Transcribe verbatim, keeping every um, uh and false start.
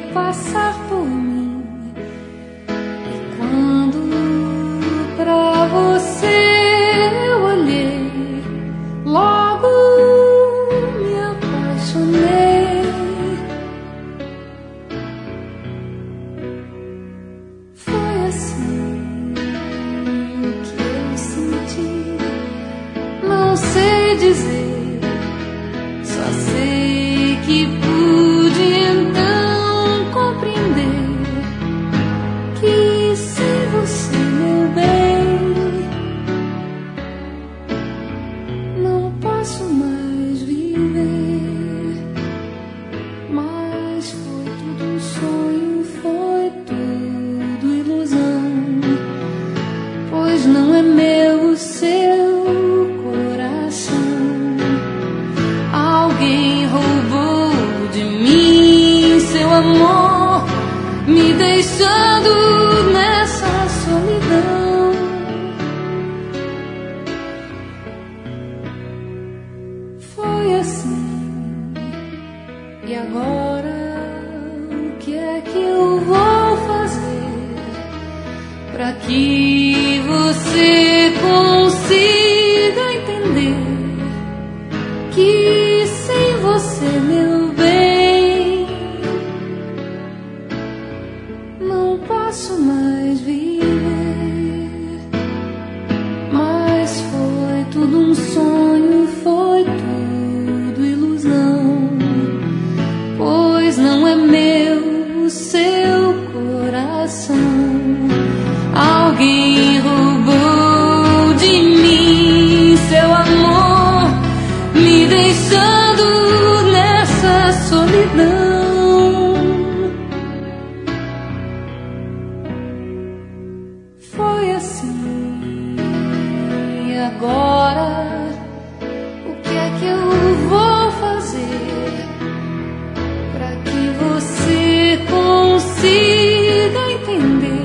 passar por mim. E quando pra você eu olhei, logo me apaixonei. Foi assim que eu senti, não sei dizer, só sei que pude então compreender que sem você, meu bem, não posso mais viver. Mas foi tudo um sonho, foi tudo ilusão, pois não é meu o seu coração. Alguém roubou de mim seu amor, me deixando nessa solidão. Foi assim, e agora o que é que eu vou fazer pra que você consiga entender que sem você, meu bem, não posso mais viver. Mas foi tudo um sonho, foi tudo ilusão, pois não é meu o seu coração. Alguém roubou de mim seu amor, me deixando nessa solidão. Foi assim, e agora o que é que eu vou fazer pra que você consiga entender